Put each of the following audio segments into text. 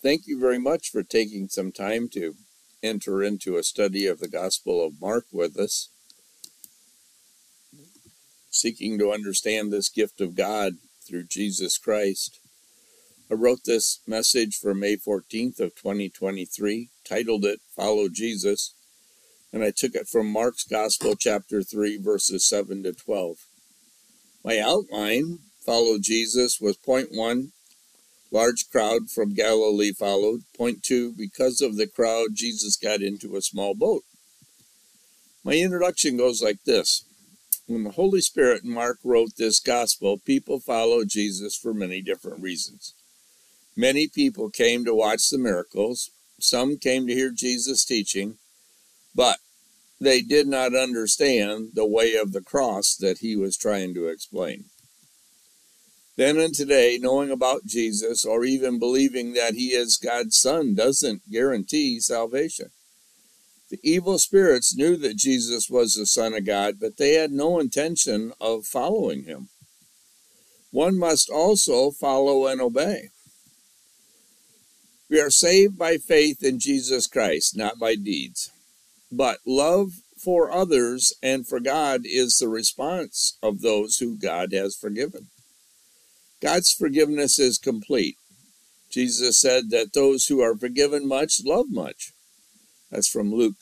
Thank you very much for taking some time to enter into a study of the Gospel of Mark with us, seeking to understand this gift of God through Jesus Christ. I wrote this message for May 14th of 2023, titled it, Follow Jesus, and I took it from Mark's Gospel, chapter 3, verses 7 to 12. My outline, Follow Jesus, was point 1, large crowd from Galilee followed. Point 2, because of the crowd, Jesus got into a small boat. My introduction goes like this. When the Holy Spirit and Mark wrote this gospel, people followed Jesus for many different reasons. Many people came to watch the miracles. Some came to hear Jesus teaching, but they did not understand the way of the cross that he was trying to explain. Then and today, knowing about Jesus or even believing that he is God's son doesn't guarantee salvation. The evil spirits knew that Jesus was the Son of God, but they had no intention of following him. One must also follow and obey. We are saved by faith in Jesus Christ, not by deeds. But love for others and for God is the response of those who God has forgiven. God's forgiveness is complete. Jesus said that those who are forgiven much love much. That's from Luke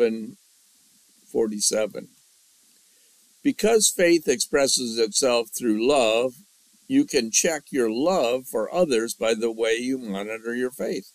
7:47. Because faith expresses itself through love, you can check your love for others by the way you monitor your faith.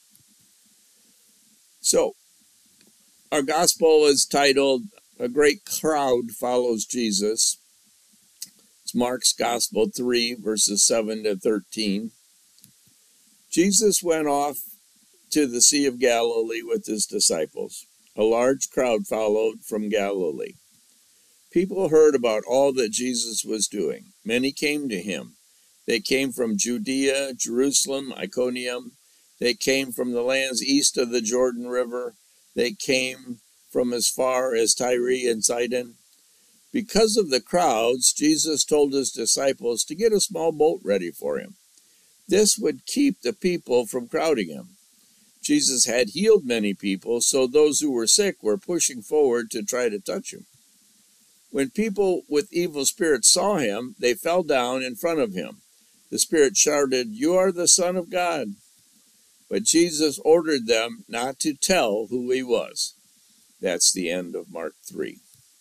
So, our gospel is titled, A Great Crowd Follows Jesus. It's Mark's Gospel 3, verses 7 to 13. Jesus went off to the Sea of Galilee with his disciples. A large crowd followed from Galilee. People heard about all that Jesus was doing. Many came to him. They came from Judea, Jerusalem, Iconium. They came from the lands east of the Jordan River. They came from as far as Tyre and Sidon. Because of the crowds, Jesus told his disciples to get a small boat ready for him. This would keep the people from crowding him. Jesus had healed many people, so those who were sick were pushing forward to try to touch him. When people with evil spirits saw him, they fell down in front of him. The spirit shouted, "You are the Son of God." But Jesus ordered them not to tell who he was. That's the end of Mark 3.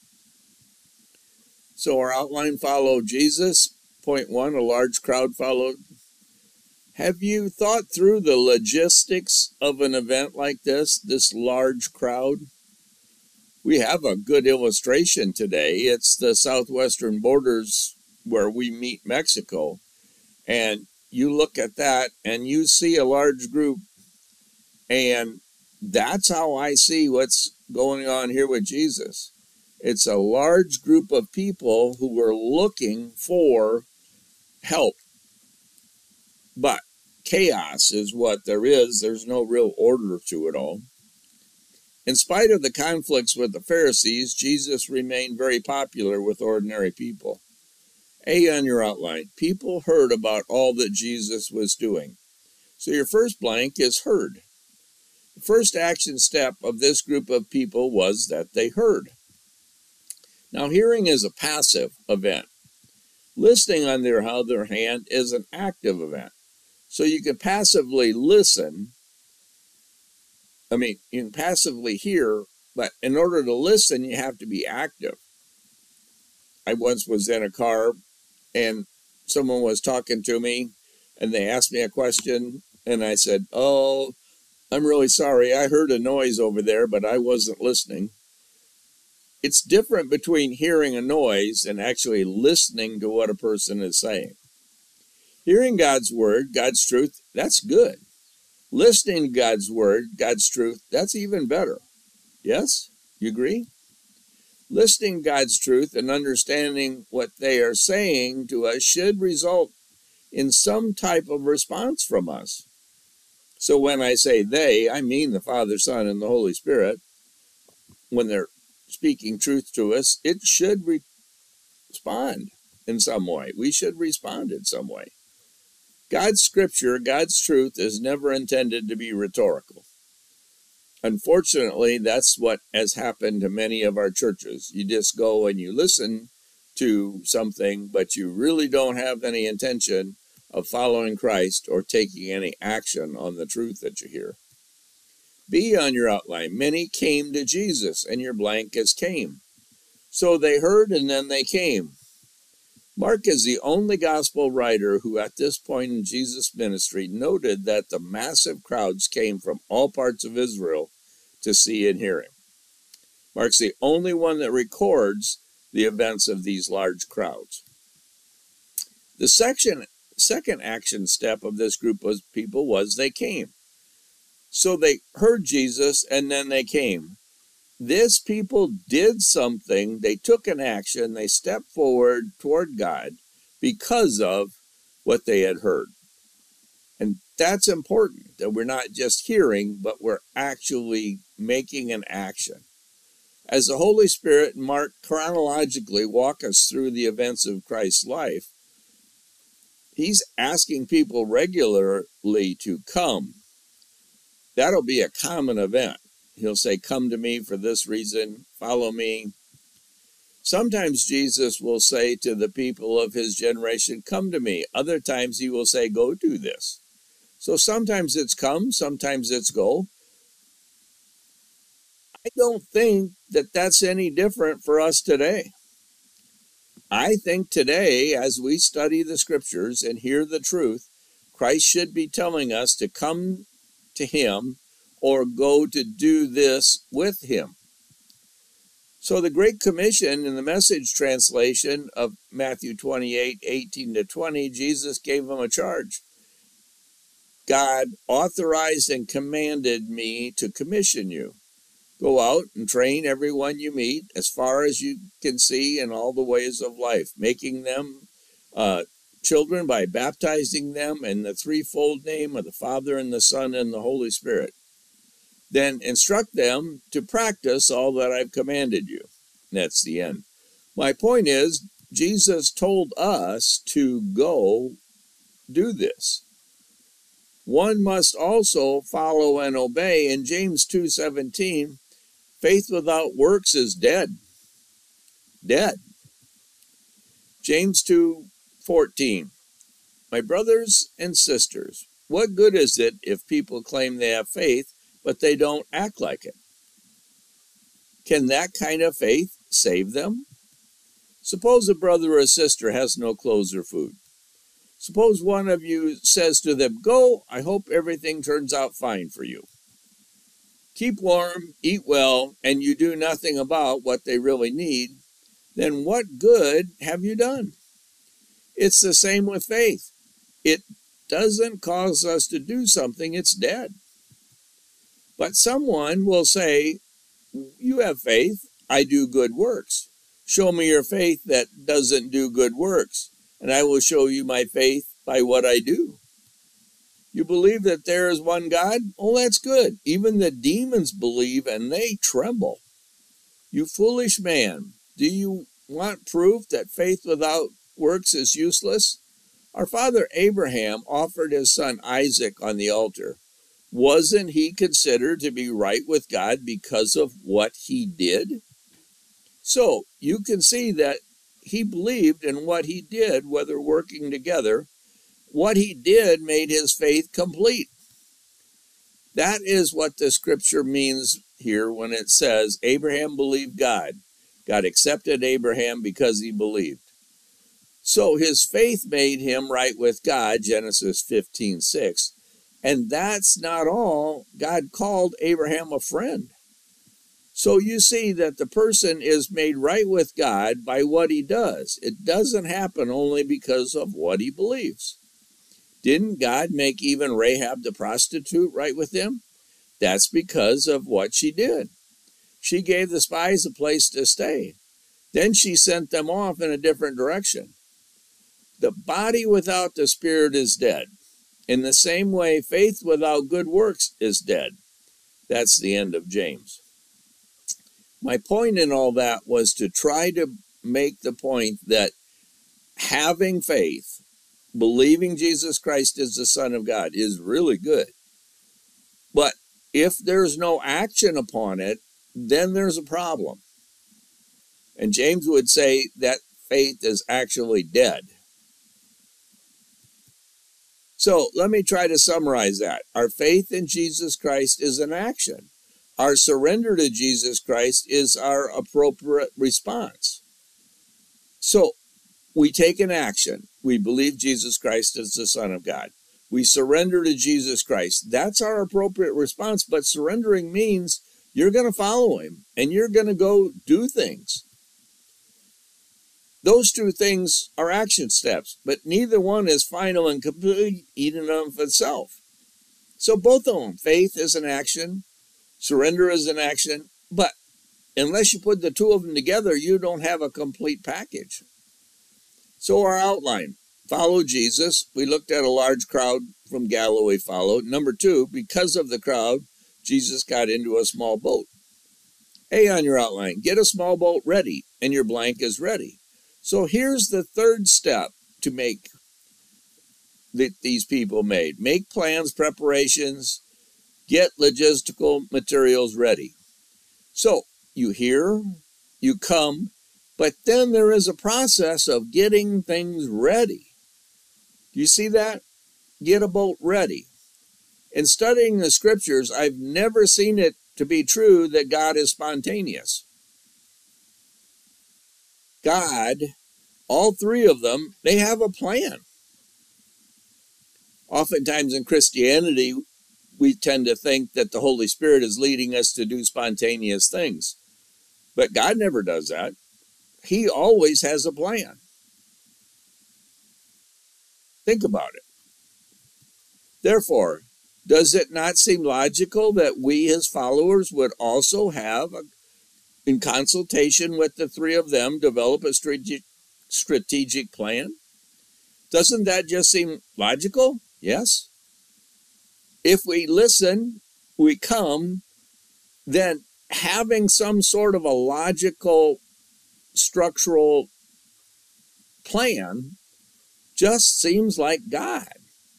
So our outline followed Jesus. Point 1, a large crowd followed. Have you thought through the logistics of an event like this large crowd? We have a good illustration today. It's the southwestern borders where we meet Mexico. And you look at that and you see a large group. And that's how I see what's going on here with Jesus. It's a large group of people who were looking for help. But chaos is what there is. There's no real order to it all. In spite of the conflicts with the Pharisees, Jesus remained very popular with ordinary people. A on your outline, people heard about all that Jesus was doing. So your first blank is heard. The first action step of this group of people was that they heard. Now, hearing is a passive event. Listening, on the other hand, is an active event. So you can passively listen. You can passively hear, but in order to listen, you have to be active. I once was in a car, and someone was talking to me, and they asked me a question, and I said, "Oh, I'm really sorry. I heard a noise over there, but I wasn't listening." It's different between hearing a noise and actually listening to what a person is saying. Hearing God's word, God's truth, that's good. Listening to God's word, God's truth, that's even better. Yes? You agree? Listening to God's truth and understanding what they are saying to us should result in some type of response from us. So when I say they, I mean the Father, Son, and the Holy Spirit. When they're speaking truth to us, it should respond in some way. We should respond in some way. God's scripture, God's truth is never intended to be rhetorical. Unfortunately, that's what has happened to many of our churches. You just go and you listen to something, but you really don't have any intention of following Christ or taking any action on the truth that you hear. B on your outline. Many came to Jesus, and your blank is came. So they heard and then they came. Mark is the only gospel writer who at this point in Jesus' ministry noted that the massive crowds came from all parts of Israel to see and hear him. Mark's the only one that records the events of these large crowds. The second action step of this group of people was they came. So they heard Jesus and then they came. This people did something, they took an action, they stepped forward toward God because of what they had heard. And that's important, that we're not just hearing, but we're actually making an action. As the Holy Spirit and Mark chronologically walk us through the events of Christ's life, he's asking people regularly to come. That'll be a common event. He'll say, come to me for this reason, follow me. Sometimes Jesus will say to the people of his generation, come to me. Other times he will say, go do this. So sometimes it's come, sometimes it's go. I don't think that that's any different for us today. I think today, as we study the scriptures and hear the truth, Christ should be telling us to come to him or go to do this with him. So the Great Commission in the Message translation of Matthew 28:18-20, Jesus gave them a charge. God authorized and commanded me to commission you. Go out and train everyone you meet as far as you can see in all the ways of life, making them children by baptizing them in the threefold name of the Father and the Son and the Holy Spirit. Then instruct them to practice all that I've commanded you. That's the end. My point is, Jesus told us to go do this. One must also follow and obey. In James 2:17, faith without works is dead. Dead. James 2:14, my brothers and sisters, what good is it if people claim they have faith, but they don't act like it? Can that kind of faith save them? Suppose a brother or a sister has no clothes or food. Suppose one of you says to them, go, I hope everything turns out fine for you. Keep warm, eat well, and you do nothing about what they really need, then what good have you done? It's the same with faith. It doesn't cause us to do something, it's dead. But someone will say, you have faith, I do good works. Show me your faith that doesn't do good works, and I will show you my faith by what I do. You believe that there is one God? Oh, that's good. Even the demons believe and they tremble. You foolish man, do you want proof that faith without works is useless? Our father Abraham offered his son Isaac on the altar. Wasn't he considered to be right with God because of what he did? So you can see that he believed in what he did, whether working together. What he did made his faith complete. That is what the scripture means here when it says Abraham believed God. God accepted Abraham because he believed. So his faith made him right with God, Genesis 15:6. And that's not all. God called Abraham a friend. So you see that the person is made right with God by what he does. It doesn't happen only because of what he believes. Didn't God make even Rahab the prostitute right with him? That's because of what she did. She gave the spies a place to stay. Then she sent them off in a different direction. The body without the spirit is dead. In the same way, faith without good works is dead. That's the end of James. My point in all that was to try to make the point that having faith believing Jesus Christ is the Son of God is really good. But if there's no action upon it, then there's a problem. And James would say that faith is actually dead. So let me try to summarize that. Our faith in Jesus Christ is an action. Our surrender to Jesus Christ is our appropriate response. So we take an action. We believe Jesus Christ is the Son of God. We surrender to Jesus Christ. That's our appropriate response. But surrendering means you're going to follow him and you're going to go do things. Those two things are action steps, but neither one is final and complete in and of itself. So both of them, faith is an action, surrender is an action, but unless you put the two of them together, you don't have a complete package. So our outline, follow Jesus. We looked at a large crowd from Galilee followed. Number two, because of the crowd, Jesus got into a small boat. A on your outline, get a small boat ready, and your blank is ready. So here's the third step to make that these people made. Make plans, preparations, get logistical materials ready. So you hear, you come, but then there is a process of getting things ready. Do you see that? Get a boat ready. In studying the scriptures, I've never seen it to be true that God is spontaneous. God, all three of them, they have a plan. Oftentimes in Christianity, we tend to think that the Holy Spirit is leading us to do spontaneous things. But God never does that. He always has a plan. Think about it. Therefore, does it not seem logical that we, his followers, would also have, in consultation with the three of them, develop a strategic plan? Doesn't that just seem logical? Yes. If we listen, we come, then having some sort of a logical, structural plan just seems like God.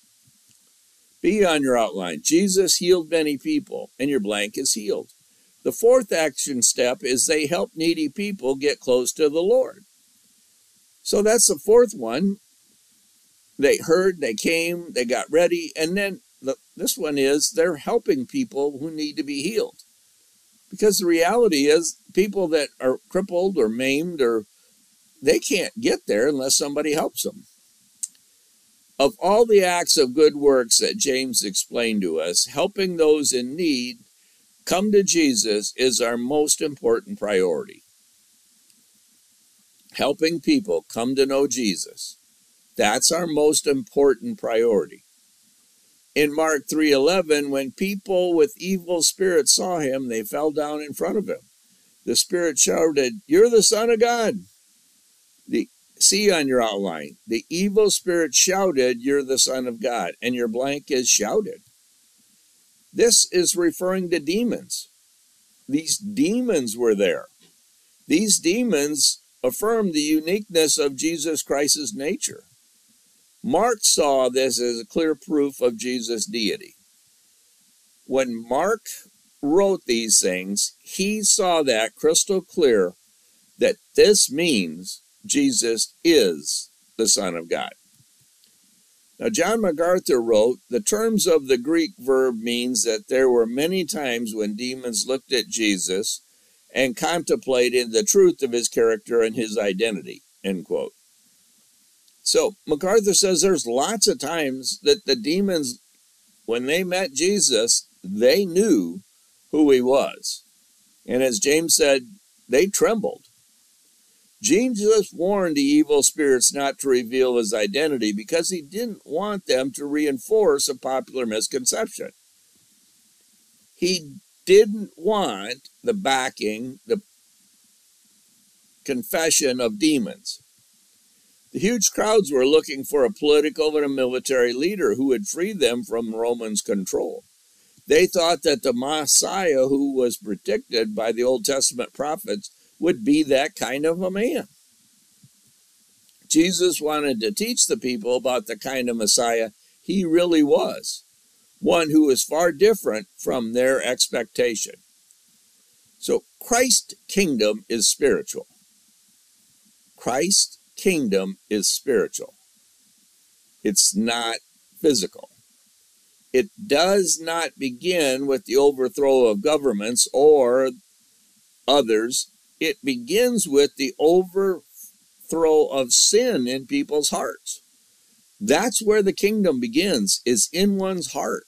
B on your outline. Jesus healed many people, and your blank is healed. The fourth action step is they help needy people get close to the Lord. So that's the fourth one. They heard, they came, they got ready, and then this one is they're helping people who need to be healed. Because the reality is people that are crippled or maimed, or they can't get there unless somebody helps them. Of all the acts of good works that James explained to us, helping those in need come to Jesus is our most important priority. Helping people come to know Jesus. That's our most important priority. In Mark 3:11, when people with evil spirits saw him, they fell down in front of him. The spirit shouted, "You're the Son of God." The C on your outline. The evil spirit shouted, "You're the Son of God," and your blank is shouted. This is referring to demons. These demons were there. These demons affirm the uniqueness of Jesus Christ's nature. Mark saw this as a clear proof of Jesus' deity. When Mark wrote these things, he saw that crystal clear that this means Jesus is the Son of God. Now, John MacArthur wrote, the terms of the Greek verb means that there were many times when demons looked at Jesus and contemplated the truth of his character and his identity, end quote. So MacArthur says there's lots of times that the demons, when they met Jesus, they knew who he was. And as James said, they trembled. Jesus warned the evil spirits not to reveal his identity because he didn't want them to reinforce a popular misconception. He didn't want the backing, the confession of demons. The huge crowds were looking for a political and a military leader who would free them from Romans' control. They thought that the Messiah who was predicted by the Old Testament prophets would be that kind of a man. Jesus wanted to teach the people about the kind of Messiah he really was, one who was far different from their expectation. So Christ's kingdom is spiritual. Christ's kingdom is spiritual. It's not physical. It does not begin with the overthrow of governments or others. It begins with the overthrow of sin in people's hearts. That's where the kingdom begins, is in one's heart.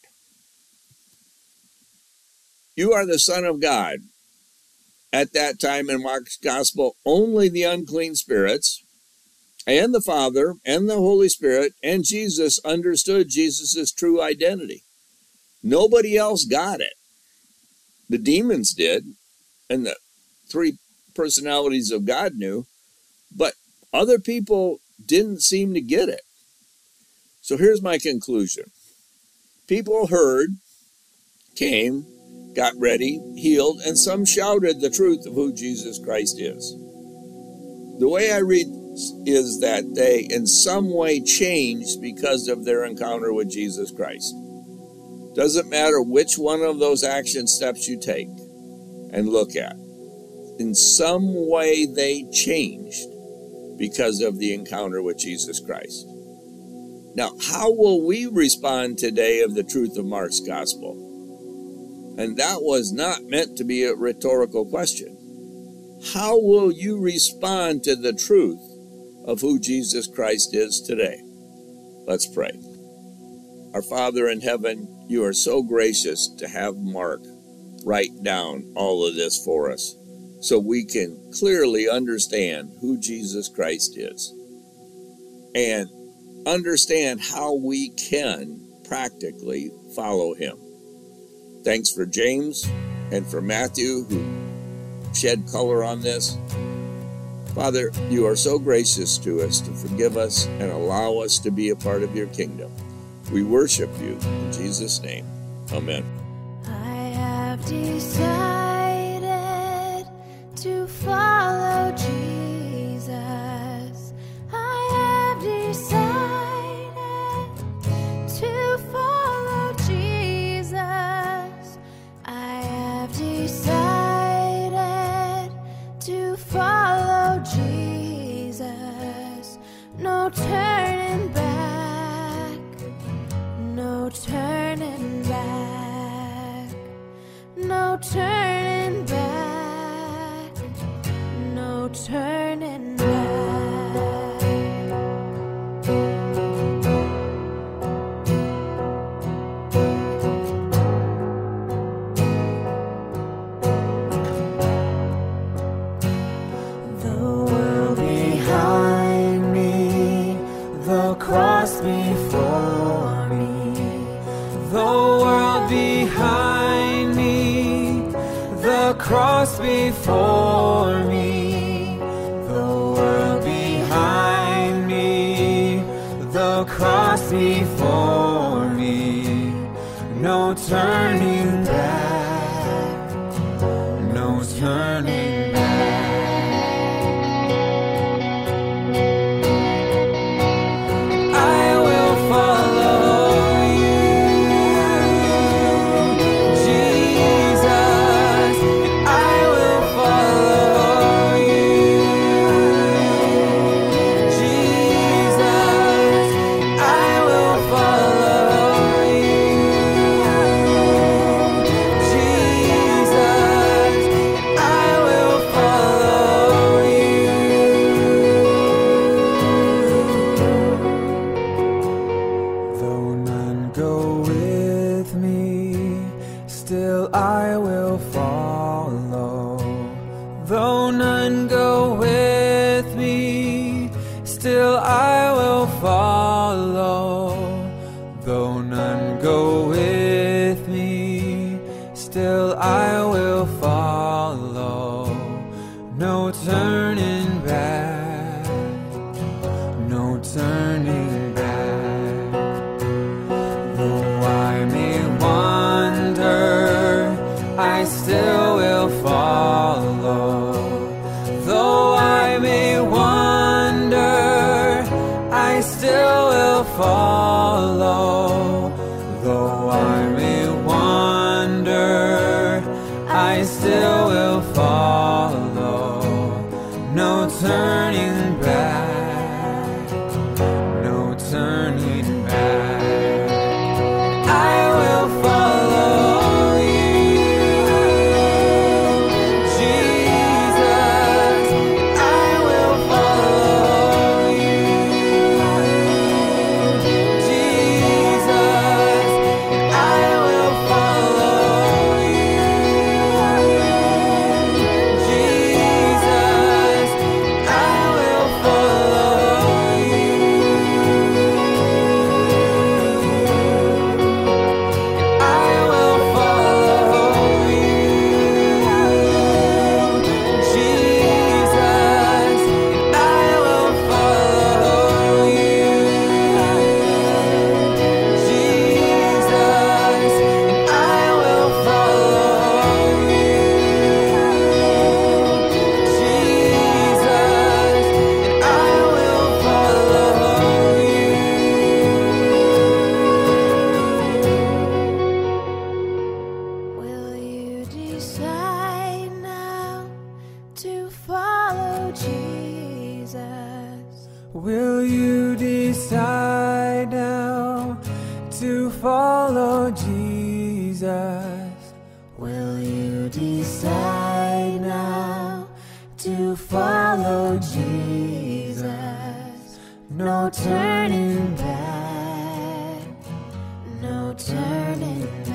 You are the Son of God. At that time in Mark's gospel, only the unclean spirits and the Father and the Holy Spirit and Jesus understood Jesus' true identity. Nobody else got it. The demons did, and the three personalities of God knew, but other people didn't seem to get it. So here's my conclusion. People heard, came, got ready, healed, and some shouted the truth of who Jesus Christ is. The way I read is that they in some way changed because of their encounter with Jesus Christ. Doesn't matter which one of those action steps you take and look at. In some way they changed because of the encounter with Jesus Christ. Now, how will we respond today of the truth of Mark's gospel? And that was not meant to be a rhetorical question. How will you respond to the truth of who Jesus Christ is today? Let's pray. Our Father in heaven, you are so gracious to have Mark write down all of this for us so we can clearly understand who Jesus Christ is and understand how we can practically follow him. Thanks for James and for Matthew, who shed color on this. Father, you are so gracious to us to forgive us and allow us to be a part of your kingdom. We worship you in Jesus' name. Amen. I have decided to follow Jesus. I have decided to follow Jesus. I have decided to follow Jesus. No turning back. No turning back. No turning back. No turning back. The world behind me, the cross before me. The world behind me, the cross before me. The world behind me, the cross before me. No turning back, no turning back. I will follow you, Jesus. I will follow you, Jesus. I will follow you, Jesus. I will follow you. Though none go with me, still I will follow. Though none go with me, still I will follow. Though none go with me, still I will follow. No turning back, no turning back. Though I may wander, I still will follow. Though I may wander, I still will follow. No turning back, no turning back. I will follow you, Jesus. I will follow you, Jesus. I will follow you, Jesus. I will follow you. I will follow you, Jesus. I will follow you, Jesus. I will follow you, Jesus. I will follow you. Will you decide now to follow Jesus? Will you decide now to follow Jesus? Will you decide now to follow Jesus? No turning back, no turning back.